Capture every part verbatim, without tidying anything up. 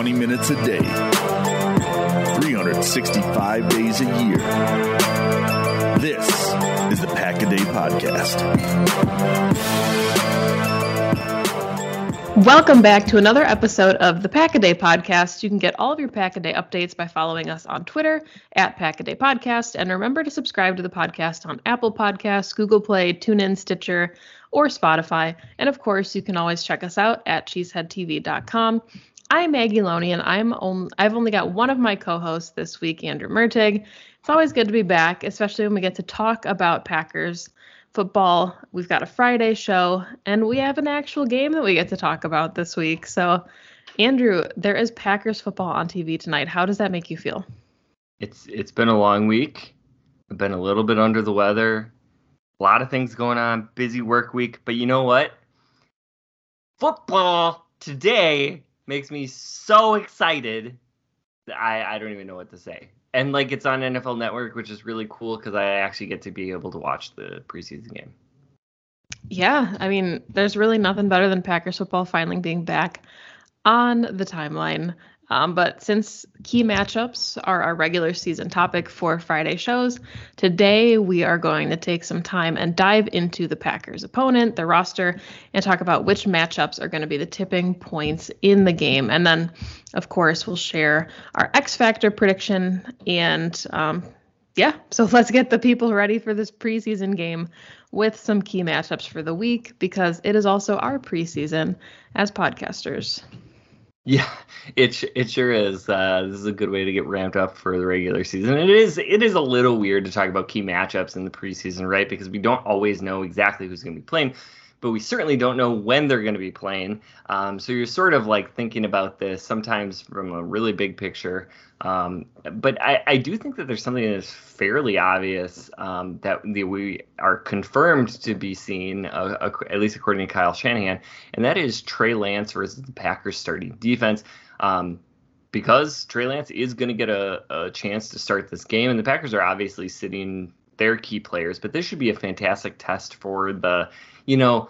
twenty minutes a day, three hundred sixty-five days a year. This is the Pack-A-Day Podcast. Welcome back to another episode of the Pack-A-Day Podcast. You can get all of your Pack-A-Day updates by following us on Twitter at Pack-A-Day Podcast. And remember to subscribe to the podcast on Apple Podcasts, Google Play, TuneIn, Stitcher, or Spotify. And of course, you can always check us out at cheesehead t v dot com. I'm Maggie Loney, and I'm on, I've only got one of my co-hosts this week, Andrew Mertig. It's always good to be back, especially when we get to talk about Packers football. We've got a Friday show, and we have an actual game that we get to talk about this week. So, Andrew, there is Packers football on T V tonight. How does that make you feel? It's It's been a long week. I've been a little bit under the weather. A lot of things going on. Busy work week. But you know what? Football today makes me so excited that I, I don't even know what to say. And, like, it's on N F L Network, which is really cool because I actually get to be able to watch the preseason game. Yeah, I mean, there's really nothing better than Packers football finally being back on the timeline. Um, but since key matchups are our regular season topic for Friday shows, today we are going to take some time and dive into the Packers' opponent, the roster, and talk about which matchups are going to be the tipping points in the game. And then, of course, we'll share our X Factor prediction. And um, yeah, so let's get the people ready for this preseason game with some key matchups for the week, because it is also our preseason as podcasters. Yeah, it it sure is. Uh, this is a good way to get ramped up for the regular season. It is it is a little weird to talk about key matchups in the preseason, right? Because we don't always know exactly who's going to be playing, but we certainly don't know when they're going to be playing. Um, so you're sort of like thinking about this sometimes from a really big picture. Um, but I, I do think that there's something that's fairly obvious um, that the, we are confirmed to be seeing, uh, uh, at least according to Kyle Shanahan, and that is Trey Lance versus the Packers starting defense. Um, because Trey Lance is going to get a, a chance to start this game, and the Packers are obviously sitting their key players, but this should be a fantastic test for the, you know,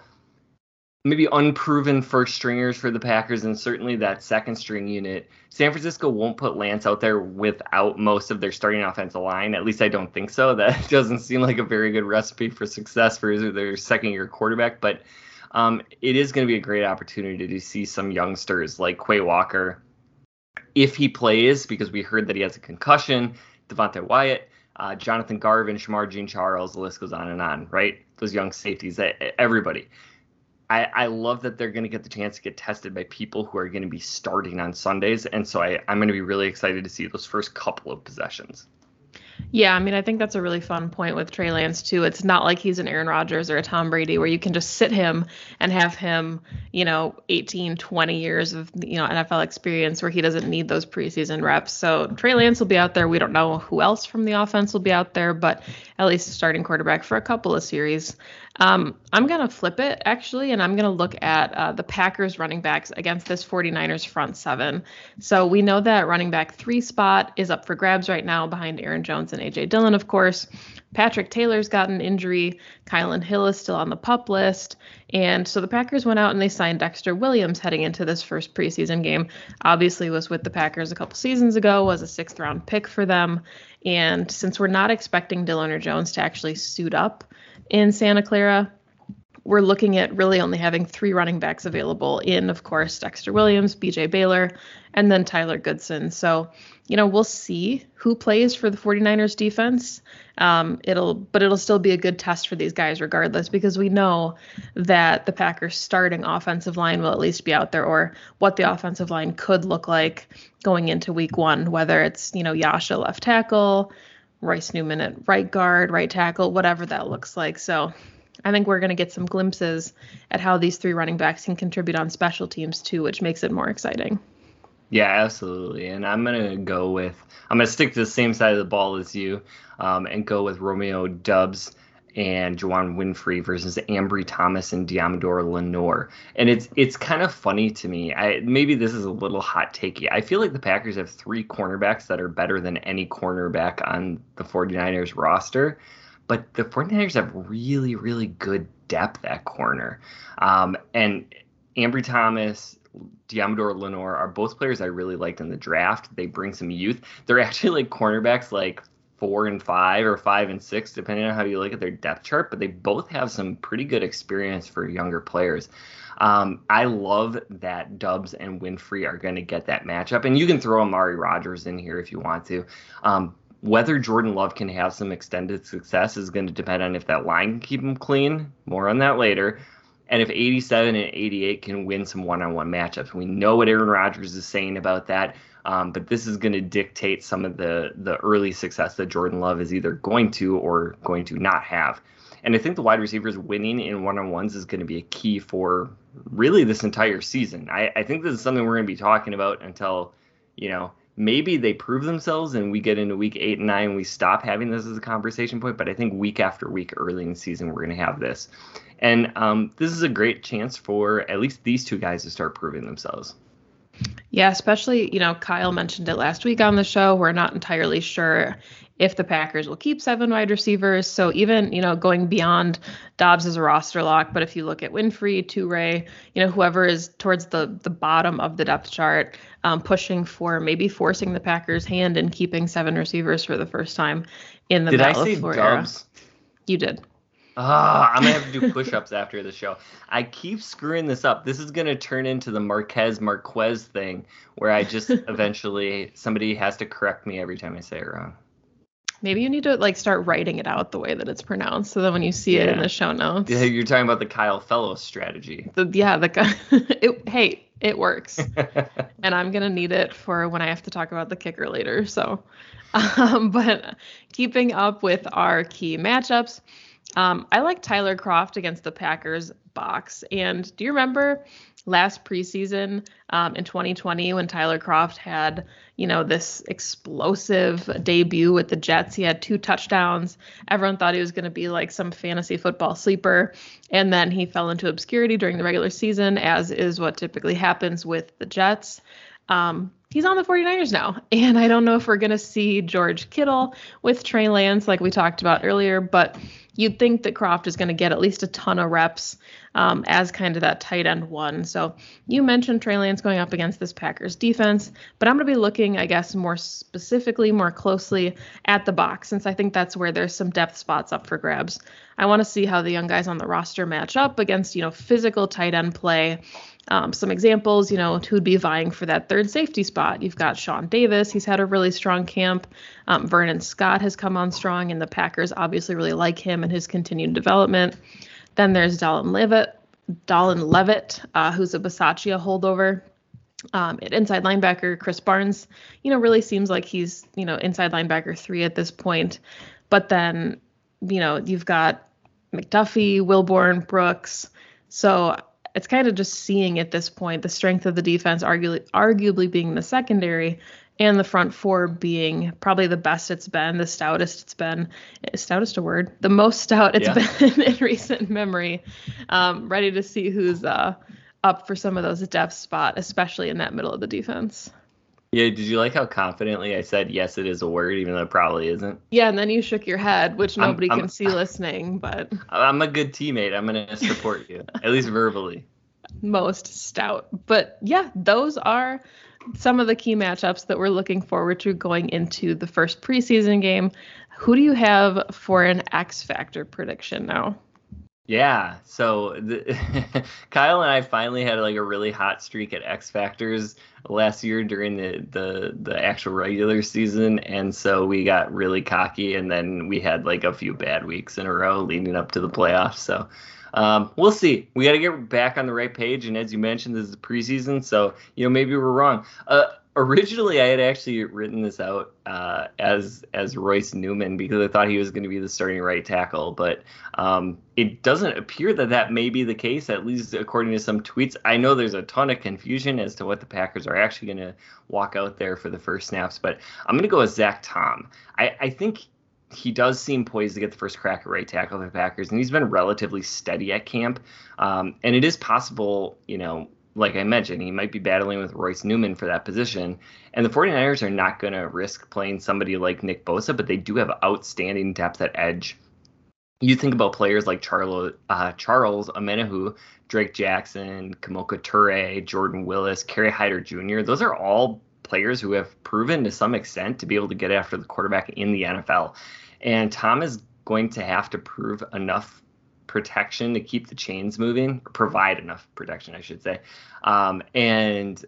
maybe unproven first stringers for the Packers, and certainly that second string unit. San Francisco won't put Lance out there without most of their starting offensive line. At least I don't think so. That doesn't seem like a very good recipe for success for their second year quarterback, but um, it is going to be a great opportunity to see some youngsters like Quay Walker, if he plays, because we heard that he has a concussion, Devontae Wyatt, uh, Jonathan Garvin, Shamar Jean-Charles, the list goes on and on, right? Those young safeties, everybody. I, I love that they're going to get the chance to get tested by people who are going to be starting on Sundays. And so I, I'm going to be really excited to see those first couple of possessions. Yeah, I mean, I think that's a really fun point with Trey Lance, too. It's not like he's an Aaron Rodgers or a Tom Brady where you can just sit him and have him, you know, eighteen, twenty years of, you know, N F L experience where he doesn't need those preseason reps. So Trey Lance will be out there. We don't know who else from the offense will be out there, but at least a starting quarterback for a couple of series. Um, I'm going to flip it, actually, and I'm going to look at uh, the Packers running backs against this 49ers front seven. So we know that running back three spot is up for grabs right now behind Aaron Jones and A J Dillon, of course. Patrick Taylor's got an injury. Kylan Hill is still on the PUP list. And so the Packers went out and they signed Dexter Williams heading into this first preseason game. Obviously was with the Packers a couple seasons ago, was a sixth round pick for them. And since we're not expecting Dillon or Jones to actually suit up in Santa Clara, we're looking at really only having three running backs available in, of course, Dexter Williams, B J Baylor, and then Tyler Goodson. So, you know, we'll see who plays for the 49ers defense. Um, it'll, but it'll still be a good test for these guys regardless, because we know that the Packers starting offensive line will at least be out there, or what the offensive line could look like going into week one, whether it's, you know, Yasha left tackle, Royce Newman at right guard, right tackle, whatever that looks like. So I think we're going to get some glimpses at how these three running backs can contribute on special teams too, which makes it more exciting. Yeah, absolutely. And I'm going to go with, I'm going to stick to the same side of the ball as you um, and go with Romeo Doubs and Juwann Winfree versus Ambry Thomas and Diamador Lenore. And it's it's kind of funny to me. I maybe this is a little hot takey. I feel like the Packers have three cornerbacks that are better than any cornerback on the 49ers roster. But the 49ers have really, really good depth at corner. Um, and Ambry Thomas, Diamador Lenore are both players I really liked in the draft. They bring some youth. They're actually like cornerbacks like four and five or five and six, depending on how you look at their depth chart, but they both have some pretty good experience for younger players. Um, I love that Dubs and Winfrey are going to get that matchup, and you can throw Amari Rodgers in here if you want to. Um, whether Jordan Love can have some extended success is going to depend on if that line can keep him clean. More on that later. And if eighty-seven and eighty-eight can win some one-on-one matchups. We know what Aaron Rodgers is saying about that, um, but this is going to dictate some of the, the early success that Jordan Love is either going to or going to not have. And I think the wide receivers winning in one-on-ones is going to be a key for really this entire season. I, I think this is something we're going to be talking about until, you know, maybe they prove themselves and we get into week eight and nine and we stop having this as a conversation point. But I think week after week early in the season, we're going to have this. And um, this is a great chance for at least these two guys to start proving themselves. Yeah, especially, you know, Kyle mentioned it last week on the show. We're not entirely sure if the Packers will keep seven wide receivers. So even, you know, going beyond Dobbs as a roster lock, but if you look at Winfrey, Toure, you know, whoever is towards the the bottom of the depth chart, um, pushing for maybe forcing the Packers' hand and keeping seven receivers for the first time in the Did Matt I say LaFleur Dobbs? era. You did. Ah, oh, I'm going to have to do push-ups after the show. I keep screwing this up. This is going to turn into the Marquez Marquez thing where I just eventually, somebody has to correct me every time I say it wrong. Maybe you need to like start writing it out the way that it's pronounced, so that when you see Yeah. it in the show notes. Yeah, you're talking about the Kyle Fellows strategy. The, yeah, the guy. It, hey, it works, and I'm gonna need it for when I have to talk about the kicker later. So, um, but keeping up with our key matchups, um, I like Tyler Kroft against the Packers box. And do you remember last preseason um, in twenty twenty when Tyler Kroft had, you know, this explosive debut with the Jets? He had two touchdowns. Everyone thought he was going to be like some fantasy football sleeper. And then he fell into obscurity during the regular season, as is what typically happens with the Jets. Um, he's on the 49ers now. And I don't know if we're going to see George Kittle with Trey Lance like we talked about earlier, but you'd think that Kroft is going to get at least a ton of reps um, as kind of that tight end one. So you mentioned Trey Lance going up against this Packers defense, but I'm going to be looking, I guess, more specifically, more closely at the box, since I think that's where there's some depth spots up for grabs. I want to see how the young guys on the roster match up against, you know, physical tight end play. Um, some examples, you know, who'd be vying for that third safety spot. You've got Sean Davis. He's had a really strong camp. Um, Vernon Scott has come on strong, and the Packers obviously really like him and his continued development. Then there's Dallin Levitt, Dallin Levitt, uh, who's a Bisaccia holdover. Um, at inside linebacker, Chris Barnes, you know, really seems like he's, you know, inside linebacker three at this point. But then, you know, you've got McDuffie, Wilborn, Brooks. So it's kind of just seeing at this point the strength of the defense, arguably, arguably being the secondary, and the front four being probably the best it's been, the stoutest it's been. Is stoutest a word? The most stout it's Yeah. been in recent memory. Um, ready to see who's uh, up for some of those depth spot, especially in that middle of the defense. Yeah, did you like how confidently I said, yes, it is a word, even though it probably isn't? Yeah, and then you shook your head, which I'm- nobody I'm- can see listening, but I'm a good teammate. I'm going to support you, at least verbally. most stout. But yeah, those are some of the key matchups that we're looking forward to going into the first preseason game. Who do you have for an X Factor prediction now? Yeah, so the, Kyle and I finally had like a really hot streak at X Factors last year during the, the the actual regular season, and so we got really cocky, and then we had like a few bad weeks in a row leading up to the playoffs. So um, we'll see. We got to get back on the right page, and as you mentioned, this is preseason, so you know maybe we're wrong. Uh, Originally, I had actually written this out uh, as as Royce Newman because I thought he was going to be the starting right tackle, but um, it doesn't appear that that may be the case, at least according to some tweets. I know there's a ton of confusion as to what the Packers are actually going to walk out there for the first snaps, but I'm going to go with Zach Tom. I, I think he does seem poised to get the first crack at right tackle for the Packers, and he's been relatively steady at camp, um, and it is possible, you know, like I mentioned, he might be battling with Royce Newman for that position. And the 49ers are not going to risk playing somebody like Nick Bosa, but they do have outstanding depth at edge. you think about players like Charles, uh, Charles Omenihu, Drake Jackson, Kamoka Ture, Jordan Willis, Kerry Hyder Junior Those are all players who have proven to some extent to be able to get after the quarterback in the N F L. And Tom is going to have to prove enough protection to keep the chains moving, provide enough protection, I should say. Um, and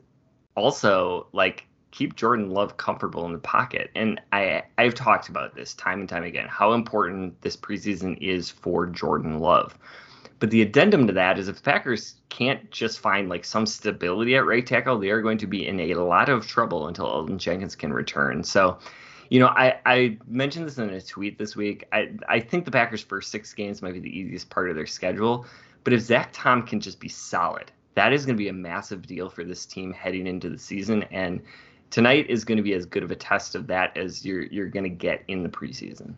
also, like, keep Jordan Love comfortable in the pocket. And I, I've talked about this time and time again, how important this preseason is for Jordan Love. But the addendum to that is if the Packers can't just find like some stability at right tackle, they are going to be in a lot of trouble until Elgton Jenkins can return. So, you know, I, I mentioned this in a tweet this week. I, I think the Packers' first six games might be the easiest part of their schedule. But if Zach Tom can just be solid, that is going to be a massive deal for this team heading into the season. And tonight is going to be as good of a test of that as you're you're going to get in the preseason.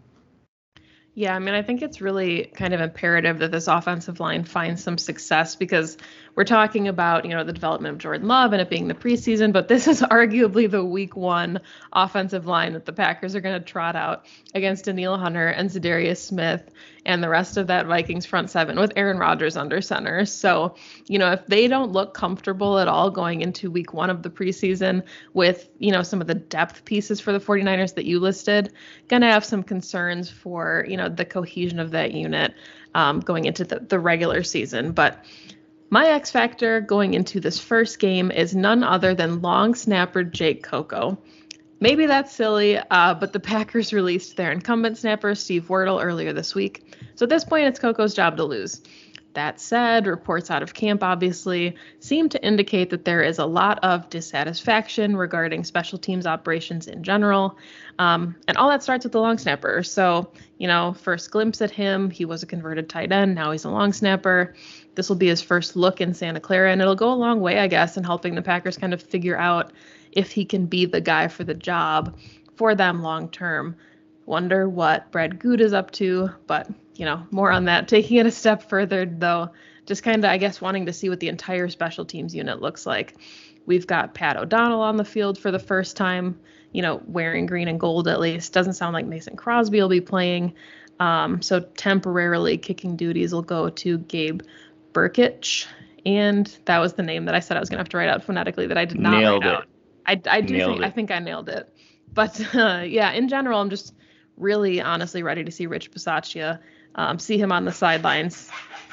Yeah, I mean, I think it's really kind of imperative that this offensive line finds some success because we're talking about, you know, the development of Jordan Love and it being the preseason, but this is arguably the week one offensive line that the Packers are going to trot out against Danielle Hunter and Za'Darius Smith and the rest of that Vikings front seven with Aaron Rodgers under center. So, you know, if they don't look comfortable at all going into week one of the preseason with, you know, some of the depth pieces for the 49ers that you listed, going to have some concerns for, you know, the cohesion of that unit um, going into the, the regular season. But my X factor going into this first game is none other than long snapper Jake Coco. Maybe that's silly, uh, but the Packers released their incumbent snapper, Steve Wirtle, earlier this week. So at this point, it's Coco's job to lose. That said, reports out of camp obviously seem to indicate that there is a lot of dissatisfaction regarding special teams operations in general. Um, and all that starts with the long snapper. So, you know, first glimpse at him, he was a converted tight end. Now he's a long snapper. This will be his first look in Santa Clara, and it'll go a long way, I guess, in helping the Packers kind of figure out if he can be the guy for the job for them long term. Wonder what Brad Good is up to, but, you know, more on that. Taking it a step further, though, just kind of, I guess, wanting to see what the entire special teams unit looks like. We've got Pat O'Donnell on the field for the first time, you know, wearing green and gold at least. Doesn't sound like Mason Crosby will be playing. Um, so temporarily kicking duties will go to Gabe Burkich. And that was the name that I said I was going to have to write out phonetically that I did not Nailed write it. out. I, I do Nailed think, it. I think I nailed it. But uh, yeah, in general, I'm just really honestly ready to see Rich Bisaccia, um, see him on the sidelines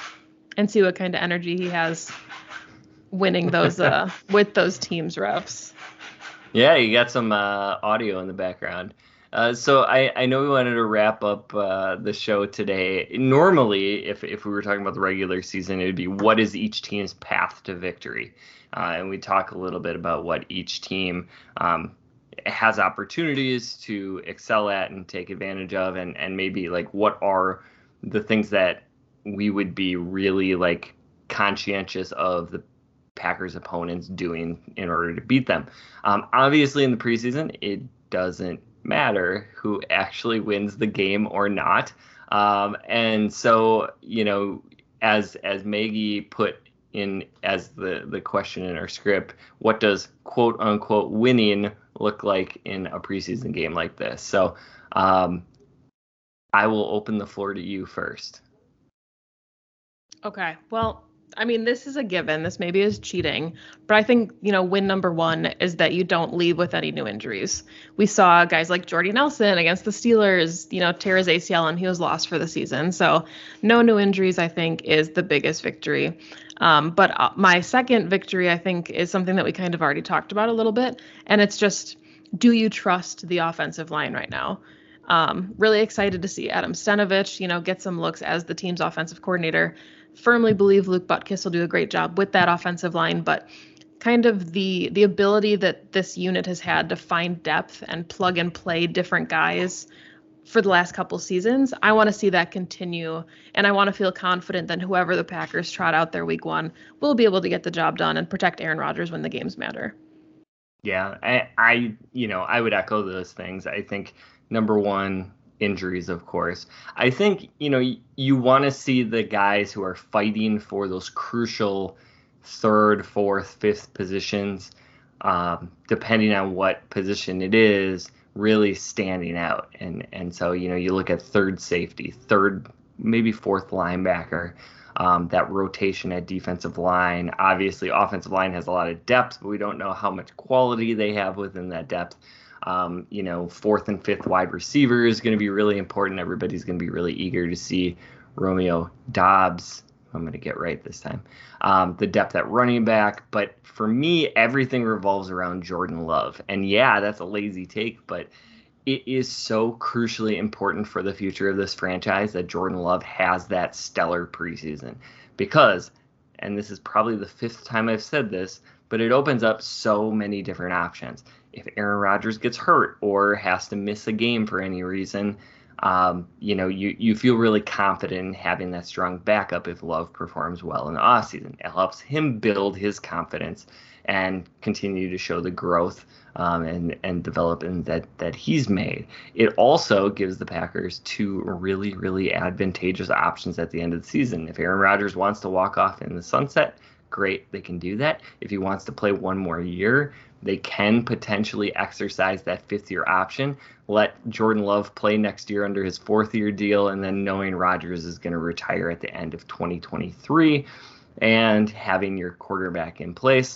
and see what kind of energy he has winning those uh, with those teams refs. Yeah, you got some uh, audio in the background. Uh, so I, I know we wanted to wrap up uh, the show today. Normally, if, if we were talking about the regular season, it would be what is each team's path to victory? Uh, and we talk a little bit about what each team um, has opportunities to excel at and take advantage of, and, and maybe like what are the things that we would be really like conscientious of the Packers opponents doing in order to beat them. Um, obviously in the preseason, it doesn't matter who actually wins the game or not. Um, and so, you know, as, as Maggie put in as the, the question in our script, what does quote unquote winning look like in a preseason game like this? So um, I will open the floor to you first. Okay. Well, I mean, this is a given. This maybe is cheating, but I think, you know, win number one is that you don't leave with any new injuries. We saw guys like Jordy Nelson against the Steelers, you know, tear his A C L and he was lost for the season. So no new injuries, I think, is the biggest victory. Um, but uh, my second victory, I think, is something that we kind of already talked about a little bit. And it's just, do you trust the offensive line right now? Um, really excited to see Adam Stenavich, you know, get some looks as the team's offensive coordinator. Firmly believe Luke Butkus will do a great job with that offensive line, but kind of the the ability that this unit has had to find depth and plug and play different guys for the last couple seasons, I want to see that continue, and I want to feel confident that whoever the Packers trot out there week one will be able to get the job done and protect Aaron Rodgers when the games matter. Yeah, I, I you know, I would echo those things. I think number one, injuries, of course. I think, you know, you, you want to see the guys who are fighting for those crucial third, fourth, fifth positions, um, depending on what position it is, really standing out. And and so, you know, you look at third safety, third maybe fourth linebacker. Um, that rotation at defensive line. Obviously, offensive line has a lot of depth, but we don't know how much quality they have within that depth. Um, you know, fourth and fifth wide receiver is going to be really important. Everybody's going to be really eager to see Romeo Doubs. I'm going to get right this time. Um, the depth at running back. But for me, everything revolves around Jordan Love. And yeah, that's a lazy take, but it is so crucially important for the future of this franchise that Jordan Love has that stellar preseason because, and this is probably the fifth time I've said this, but it opens up so many different options. If Aaron Rodgers gets hurt or has to miss a game for any reason, um, you know, you, you feel really confident in having that strong backup if Love performs well in the offseason. It helps him build his confidence and continue to show the growth um, and and development that that he's made. It also gives the Packers two really, really advantageous options at the end of the season. If Aaron Rodgers wants to walk off in the sunset, great, they can do that. If he wants to play one more year, they can potentially exercise that fifth-year option, let Jordan Love play next year under his fourth-year deal, and then knowing Rodgers is going to retire at the end of twenty twenty-three and having your quarterback in place.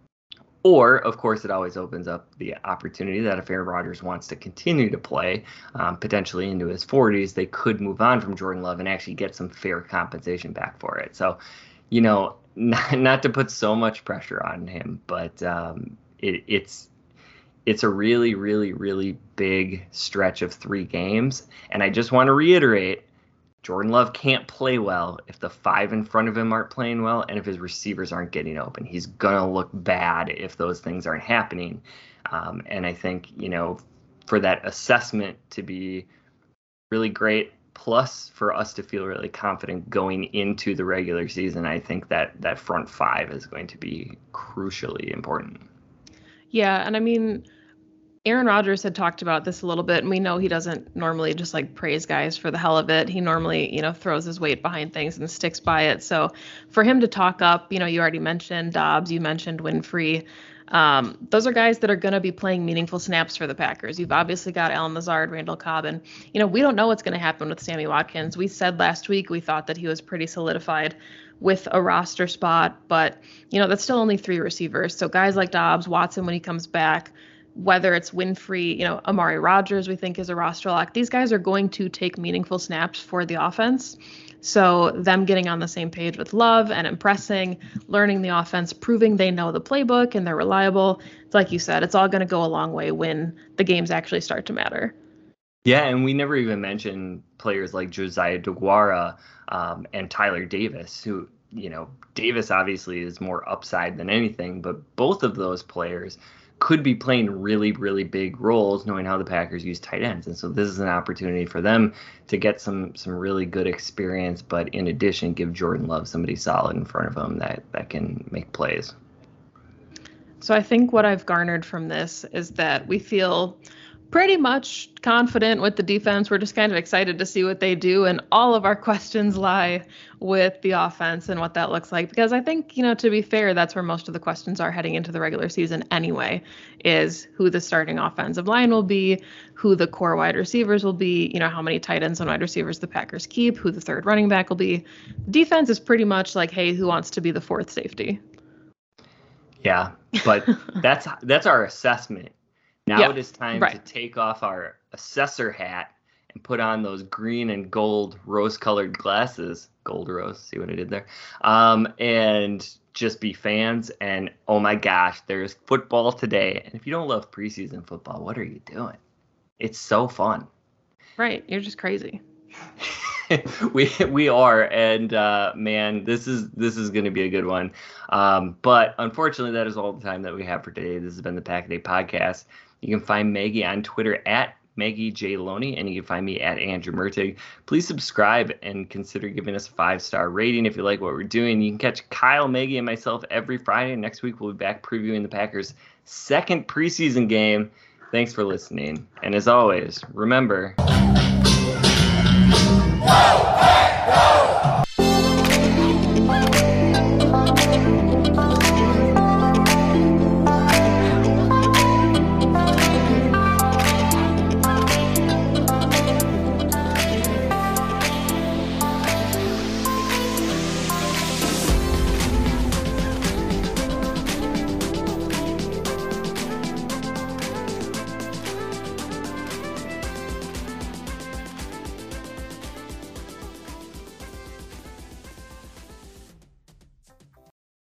Or, of course, it always opens up the opportunity that if Aaron Rodgers wants to continue to play, um, potentially into his forties, they could move on from Jordan Love and actually get some fair compensation back for it. So, you know, not, not to put so much pressure on him, but um, it, it's it's a really, really, really big stretch of three games. And I just want to reiterate, Jordan Love can't play well if the five in front of him aren't playing well and if his receivers aren't getting open. He's going to look bad if those things aren't happening. Um, and I think, you know, for that assessment to be really great, plus for us to feel really confident going into the regular season, I think that that front five is going to be crucially important. Yeah, and I mean, Aaron Rodgers had talked about this a little bit, and we know he doesn't normally just like praise guys for the hell of it. He normally, you know, throws his weight behind things and sticks by it. So for him to talk up, you know, you already mentioned Doubs, you mentioned Winfrey. Um, those are guys that are going to be playing meaningful snaps for the Packers. You've obviously got Allen Lazard, Randall Cobb, and, you know, we don't know what's going to happen with Sammy Watkins. We said last week we thought that he was pretty solidified with a roster spot, but, you know, that's still only three receivers. So guys like Doubs, Watson when he comes back, whether it's Winfrey, you know, Amari Rodgers, we think is a roster lock. These guys are going to take meaningful snaps for the offense. So them getting on the same page with Love and impressing, learning the offense, proving they know the playbook and they're reliable. It's like you said, it's all going to go a long way when the games actually start to matter. Yeah, and we never even mentioned players like Josiah DeGuara um, and Tyler Davis, who, you know, Davis obviously is more upside than anything, but both of those players could be playing really, really big roles, knowing how the Packers use tight ends. And so this is an opportunity for them to get some some really good experience, but in addition, give Jordan Love somebody solid in front of him that, that can make plays. So I think what I've garnered from this is that we feel pretty much confident with the defense. We're just kind of excited to see what they do. And all of our questions lie with the offense and what that looks like. Because I think, you know, to be fair, that's where most of the questions are heading into the regular season anyway, is who the starting offensive line will be, who the core wide receivers will be, you know, how many tight ends and wide receivers the Packers keep, who the third running back will be. Defense is pretty much like, hey, who wants to be the fourth safety? Yeah, but that's that's our assessment. Now yeah, it is time right. to take off our assessor hat and put on those green and gold rose-colored glasses. Gold rose, see what I did there? Um, and just be fans. And, oh, my gosh, there's football today. And if you don't love preseason football, what are you doing? It's so fun. Right. You're just crazy. we we are, and uh, man, this is this is going to be a good one. Um, but unfortunately, that is all the time that we have for today. This has been the Pack a Day Podcast. You can find Maggie on Twitter at Maggie J. Loney, and you can find me at Andrew Mertig. Please subscribe and consider giving us a five-star rating if you like what we're doing. You can catch Kyle, Maggie, and myself every Friday. Next week, we'll be back previewing the Packers' second preseason game. Thanks for listening. And as always, remember... Go, hey, go!